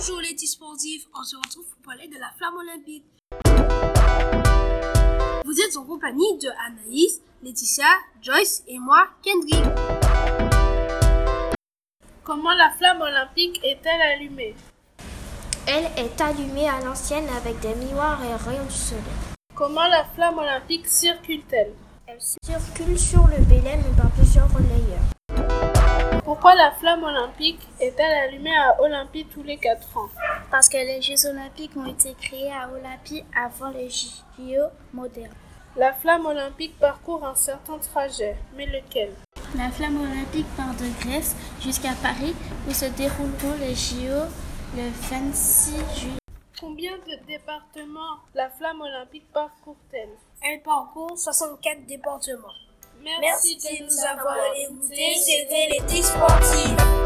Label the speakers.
Speaker 1: Bonjour les petits sportifs, on se retrouve pour parler de la flamme olympique. Vous êtes en compagnie de Anaïs, Laetitia, Joyce et moi, Kendrick.
Speaker 2: Comment la flamme olympique est-elle allumée?
Speaker 3: Elle est allumée à l'ancienne avec des miroirs et rayons du soleil.
Speaker 2: Comment la flamme olympique circule-t-elle?
Speaker 3: Elle circule sur le bélème par plusieurs relayeurs.
Speaker 2: Pourquoi la flamme olympique est-elle allumée à Olympie tous les 4 ans?
Speaker 4: Parce que les Jeux olympiques ont été créés à Olympie avant les JO modernes.
Speaker 2: La flamme olympique parcourt un certain trajet, mais lequel?
Speaker 4: La flamme olympique part de Grèce jusqu'à Paris où se dérouleront les JO le 26 juillet.
Speaker 2: Combien de départements la flamme olympique parcourt-elle?
Speaker 1: Elle parcourt 64 départements.
Speaker 2: Merci
Speaker 1: de nous avoir écoutés. C'était les petits sportifs.